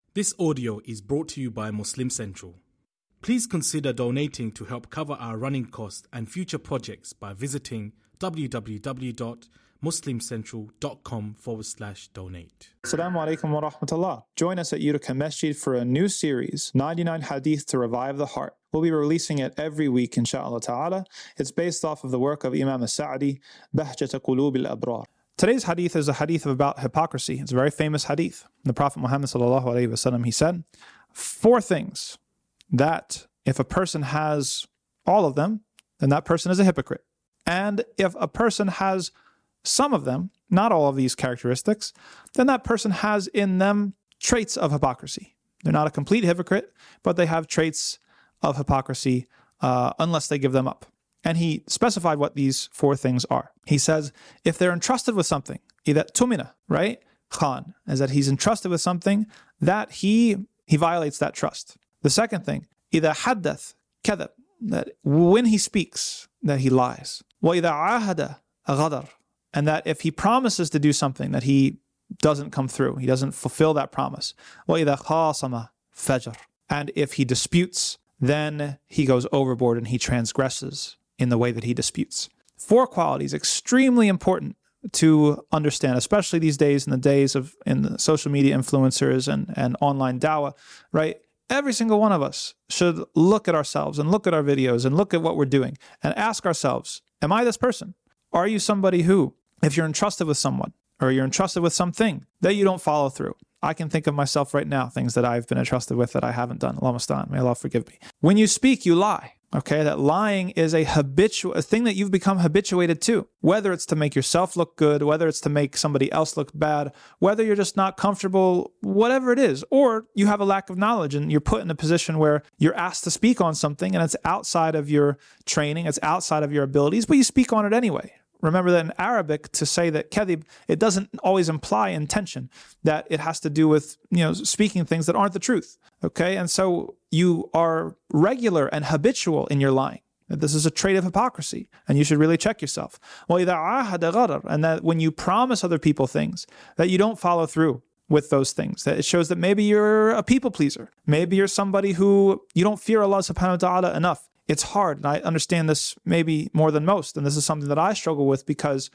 This audio is brought to you by Muslim Central. Please consider donating to help cover our running costs and future projects by visiting www.muslimcentral.com/donate. Assalamu alaikum wa rahmatullah. Join us at Utica Masjid for a new series, 99 Hadith to Revive the Heart. We'll be releasing it every week, inshaAllah ta'ala. It's based off of the work of Imam al-Sa'di, Bahjat Qulub al-Abrar. Today's hadith is a hadith about hypocrisy. It's a very famous hadith. The Prophet Muhammad sallallahu alaihi wasallam, he said, 4 things that if a person has all of them, then that person is a hypocrite. And if a person has some of them, not all of these characteristics, then that person has in them traits of hypocrisy. They're not a complete hypocrite, but they have traits of hypocrisy unless they give them up. And he specified what these 4 things are. He says, if they're entrusted with something, إِذَا tumina, right? Khan, is that he's entrusted with something that he violates that trust. The second thing, إِذَا حَدَّث كَذَب, that when he speaks, that he lies. وَإِذَا عَاهَدَ غَدَرْ, and that if he promises to do something, that he doesn't come through, he doesn't fulfill that promise. وَإِذَا خَاصَمَ فَجَرْ, and if he disputes, then he goes overboard and he transgresses in the way that he disputes. 4 qualities, extremely important to understand, especially these days, in the days of the social media influencers and online dawah, right? Every single one of us should look at ourselves and look at our videos and look at what we're doing and ask ourselves, am I this person? Are you somebody who, if you're entrusted with someone or you're entrusted with something, that you don't follow through? I can think of myself right now, things that I've been entrusted with that I haven't done. Allah musta'an, may Allah forgive me. When you speak, you lie. Okay, that lying is a thing that you've become habituated to, whether it's to make yourself look good, whether it's to make somebody else look bad, whether you're just not comfortable, whatever it is, or you have a lack of knowledge and you're put in a position where you're asked to speak on something and it's outside of your training, it's outside of your abilities, but you speak on it anyway. Remember that in Arabic, to say that kadhib, it doesn't always imply intention, that it has to do with, speaking things that aren't the truth. Okay, and so you are regular and habitual in your lying. This is a trait of hypocrisy, and you should really check yourself. وَإِذَا عَاهَدَ غَدَرْ, and that when you promise other people things, that you don't follow through with those things. That it shows that maybe you're a people pleaser. Maybe you're somebody who you don't fear Allah subhanahu wa ta'ala enough. It's hard, and I understand this maybe more than most, and this is something that I struggle with because,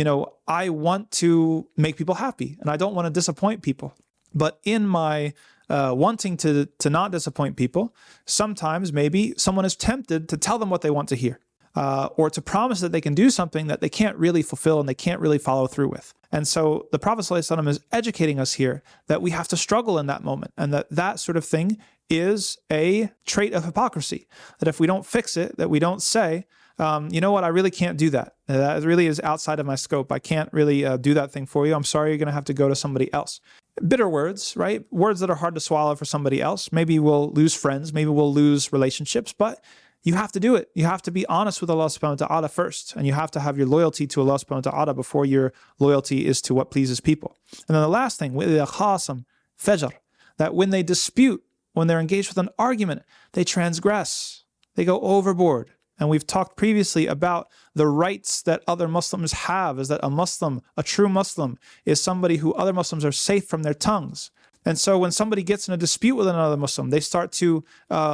I want to make people happy, and I don't want to disappoint people. But in my wanting to not disappoint people, sometimes maybe someone is tempted to tell them what they want to hear, or to promise that they can do something that they can't really fulfill and they can't really follow through with. And so the Prophet ﷺ is educating us here that we have to struggle in that moment, and that sort of thing is a trait of hypocrisy. That if we don't fix it, that we don't say, you know what, I really can't do that. That really is outside of my scope. I can't really do that thing for you. I'm sorry, you're going to have to go to somebody else. Bitter words, right? Words that are hard to swallow for somebody else. Maybe we'll lose friends, maybe we'll lose relationships, but you have to do it. You have to be honest with Allah subhanahu wa ta'ala first, and you have to have your loyalty to Allah subhanahu wa ta'ala before your loyalty is to what pleases people. And then the last thing, وَإِذَا خَاصَمْ فَجَرْ, that when they dispute, when they're engaged with an argument, they transgress, they go overboard. And we've talked previously about the rights that other Muslims have, is that a Muslim, a true Muslim, is somebody who other Muslims are safe from their tongues. And so when somebody gets in a dispute with another Muslim, they start to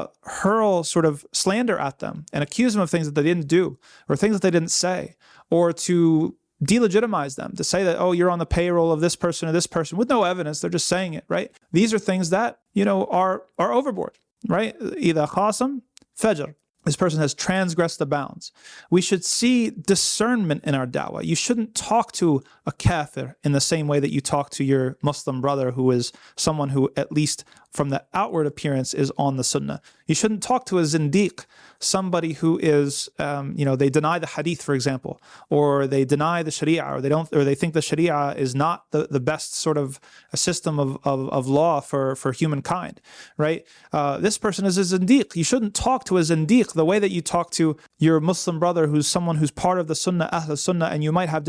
hurl sort of slander at them and accuse them of things that they didn't do or things that they didn't say, or to delegitimize them, to say that, oh, you're on the payroll of this person or this person with no evidence. They're just saying it, right? These are things that, are overboard, right? إِذَا خَاصَمْ فَجَرْ. This person has transgressed the bounds. We should see discernment in our da'wah. You shouldn't talk to a kafir in the same way that you talk to your Muslim brother, who is someone who, at least from the outward appearance, is on the sunnah. You shouldn't talk to a zindiq, somebody who is, they deny the hadith, for example, or they deny the sharia, or they think the sharia is not the best sort of a system of law for humankind, right? This person is a zindiq. You shouldn't talk to a zindiq the way that you talk to your Muslim brother, who's someone who's part of the sunnah, ahl sunnah, and you might have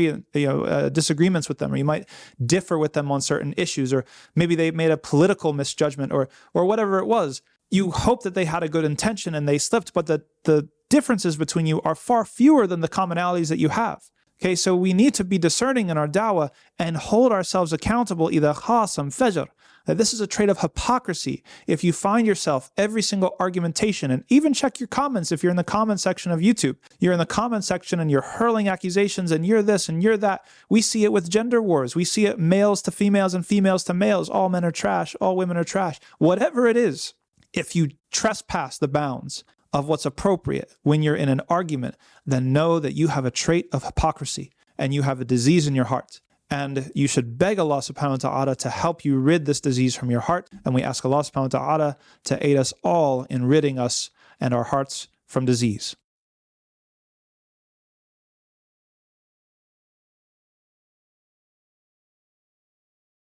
disagreements with them, or you might differ with them on certain issues, or maybe they made a political misjudgment, or whatever it was. You hope that they had a good intention and they slipped, but the differences between you are far fewer than the commonalities that you have. Okay, so we need to be discerning in our da'wah and hold ourselves accountable. إِذَا خَاصَمْ فَجَرْ, that this is a trait of hypocrisy. If you find yourself every single argumentation, and even check your comments if you're in the comment section of YouTube, you're in the comment section and you're hurling accusations and you're this and you're that. We see it with gender wars. We see it males to females and females to males. All men are trash. All women are trash. Whatever it is, if you trespass the bounds of what's appropriate when you're in an argument, then know that you have a trait of hypocrisy and you have a disease in your heart. And you should beg Allah subhanahu wa ta'ala to help you rid this disease from your heart. And we ask Allah subhanahu wa ta'ala to aid us all in ridding us and our hearts from disease.